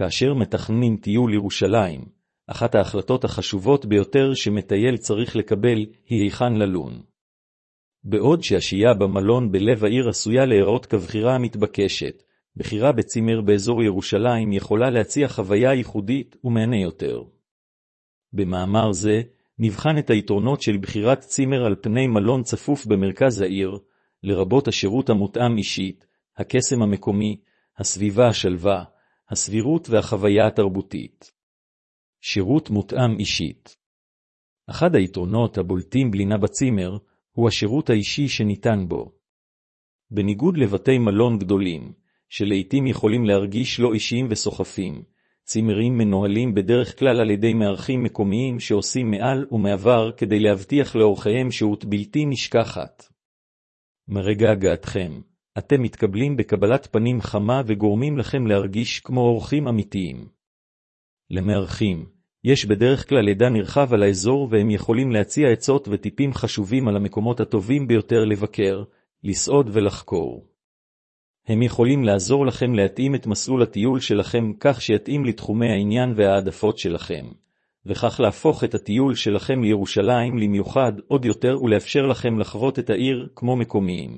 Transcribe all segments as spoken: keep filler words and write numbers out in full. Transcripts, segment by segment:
כאשר מתכננים טיול ירושלים, אחת ההחלטות החשובות ביותר שמטייל צריך לקבל היא היכן ללון. בעוד שהשהייה במלון בלב העיר עשויה להיראות כבחירה המתבקשת, בחירה בצימר באזור ירושלים יכולה להציע חוויה ייחודית ומענה יותר. במאמר זה, נבחן את היתרונות של בחירת צימר על פני מלון צפוף במרכז העיר, לרבות השירות המותאם אישית, הקסם המקומי, הסביבה השלווה, הסבירות והחוויה התרבותית. שירות מותאם אישית. אחד היתרונות הבולטים בלינה בצימר, הוא השירות האישי שניתן בו. בניגוד לבתי מלון גדולים, שלעיתים יכולים להרגיש לא אישיים וסוחפים, צימרים מנוהלים בדרך כלל על ידי מארחים מקומיים שעושים מעל ומעבר כדי להבטיח לאורחיהם שהות בלתי נשכחת. מרגע הגעתכם, אתם מתקבלים בקבלת פנים חמה וגורמים לכם להרגיש כמו אורחים אמיתיים. למארחים, יש בדרך כלל ידע נרחב על האזור והם יכולים להציע עצות וטיפים חשובים על המקומות הטובים ביותר לבקר, לסעוד ולחקור. הם יכולים לעזור לכם להתאים את מסלול הטיול שלכם כך שיתאים לתחומי העניין והעדפות שלכם, וכך להפוך את הטיול שלכם לירושלים למיוחד עוד יותר ולאפשר לכם לחוות את העיר כמו מקומיים.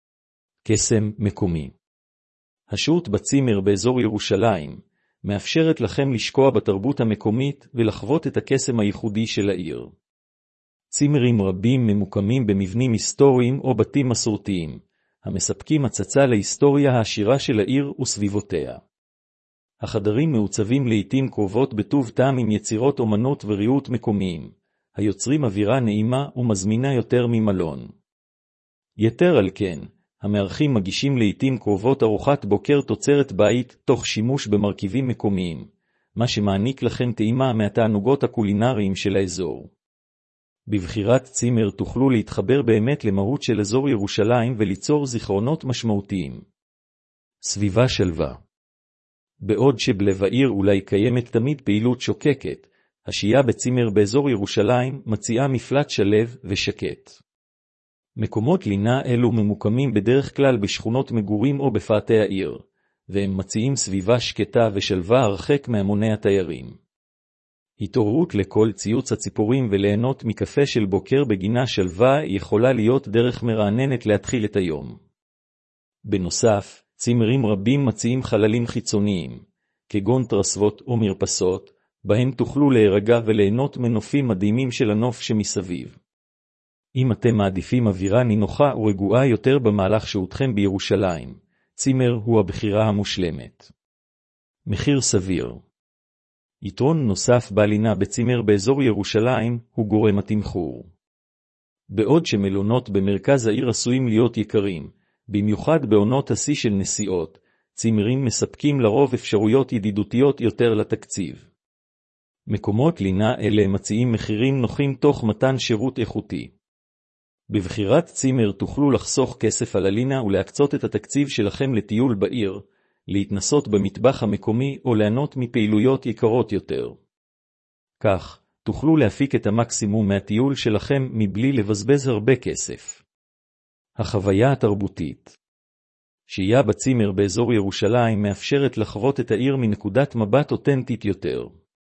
קסם מקומי. השהות בצימר באזור ירושלים מאפשרת לכם לשקוע בתרבות המקומית ולחוות את הקסם הייחודי של העיר. צימרים רבים ממוקמים במבנים היסטוריים או בתים מסורתיים, המספקים הצצה להיסטוריה העשירה של העיר וסביבותיה. החדרים מעוצבים לעתים קרובות בטוב טעם עם יצירות אומנות וריהוט מקומיים, היוצרים אווירה נעימה ומזמינה יותר ממלון. יתר על כן, המארחים מגישים לעתים קרובות ארוחת בוקר תוצרת בית תוך שימוש במרכיבים מקומיים, מה שמעניק לכם טעימה מהתענוגות הקולינריים של האזור. בבחירת צימר תוכלו להתחבר באמת למהות של אזור ירושלים וליצור זיכרונות משמעותיים. סביבה שלווה. בעוד שבלב העיר אולי קיימת תמיד פעילות שוקקת, השהייה בצימר באזור ירושלים מציעה מפלט שלב ושקט. מקומות לינה אלו ממוקמים בדרך כלל בשכונות מגורים או בפאתי העיר, והם מציעים סביבה שקטה ושלווה הרחק מהמוני התיירים. התעוררות לכל ציוץ הציפורים וליהנות מקפה של בוקר בגינה שלווה יכולה להיות דרך מרעננת להתחיל את היום. בנוסף, צימרים רבים מציעים חללים חיצוניים, כגון טרסבות או מרפסות, בהם תוכלו להירגע וליהנות מנופים מדהימים של הנוף שמסביב. אם אתם מעדיפים אווירה נינוחה ורגועה יותר במהלך שהותכם בירושלים, צימר הוא הבחירה המושלמת. מחיר סביר. יתרון נוסף בלינה בצימר באזור ירושלים הוא גורם התמחור. בעוד שמלונות במרכז העיר עשויים להיות יקרים, במיוחד בעונות השיא של נסיעות, צימרים מספקים לרוב אפשרויות ידידותיות יותר לתקציב. מקומות לינה אלה מציעים מחירים נוחים תוך מתן שירות איכותי. בבחירת צימר תוכלו לחסוך כסף על הלינה ולהקצות את התקציב שלכם לטיול בעיר, להתנסות במטבח המקומי או ליהנות מפעילויות יקרות יותר. כך, תוכלו להפיק את המקסימום מהטיול שלכם מבלי לבזבז הרבה כסף. החוויה התרבותית. שהייה בצימר באזור ירושלים מאפשרת לחוות את העיר מנקודת מבט אותנטית יותר.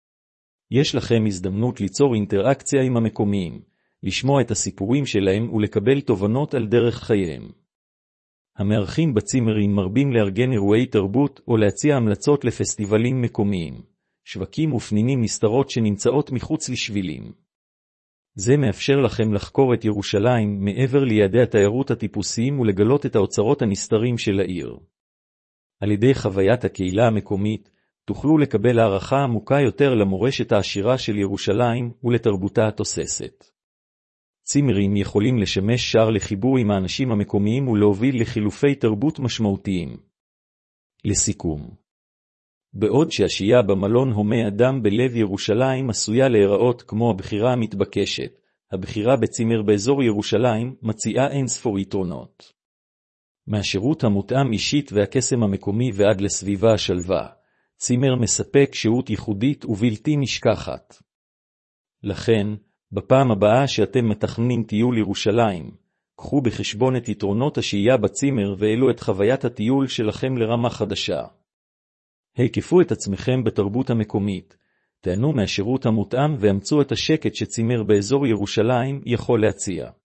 יש לכם הזדמנות ליצור אינטראקציה עם המקומיים, לשמוע את הסיפורים שלהם ולקבל תובנות על דרך חייהם. המארחים בצימרים מרבים לארגן אירועי תרבות או להציע המלצות לפסטיבלים מקומיים, שווקים ופנינים נסתרות שנמצאות מחוץ לשבילים. זה מאפשר לכם לחקור את ירושלים מעבר ליעדי התיירות הטיפוסיים ולגלות את האוצרות הנסתרים של העיר. על ידי חוויית הקהילה המקומית, תוכלו לקבל הערכה עמוקה יותר למורשת העשירה של ירושלים ולתרבותה התוססת. צימרים יכולים לשמש שער לחיבור עם האנשים המקומיים ולהוביל לחילופי תרבות משמעותיים. לסיכום, בעוד שהשהייה במלון הומה אדם בלב ירושלים עשויה להיראות כמו הבחירה המתבקשת, הבחירה בצימר באזור ירושלים מציעה אין ספור יתרונות. מהשירות המותאם אישית והקסם המקומי ועד לסביבה השלווה, צימר מספק שהות ייחודית ובלתי נשכחת. לכן, בפעם הבאה שאתם מתכננים טיול ירושלים, קחו בחשבון את יתרונות השהייה בצימר ואלו את חוויית הטיול שלכם לרמה חדשה. הקיפו את עצמכם בתרבות המקומית, תהנו מהשירות המותאם ואמצו את השקט שצימר באזור ירושלים יכול להציע.